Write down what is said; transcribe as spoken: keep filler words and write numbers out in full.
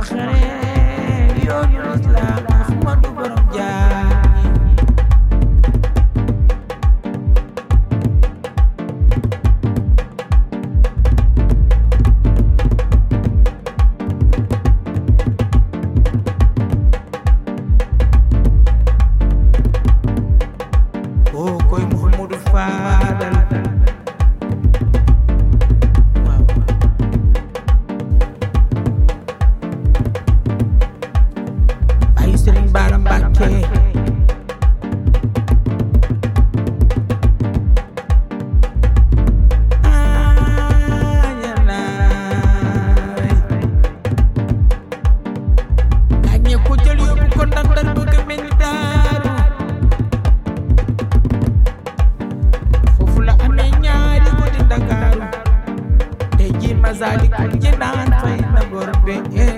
xare yoonu islam Ahmadu borom jaam oh koy Muhammadu Fadal ay Sëriñ Bara Mbàkke gaañe ko jël yóbbu ko Ndar bëgg meñ daaru foofu la amee ñaari guddi Ndakaaru tey ji Masaalikul Jinaan fay na bor be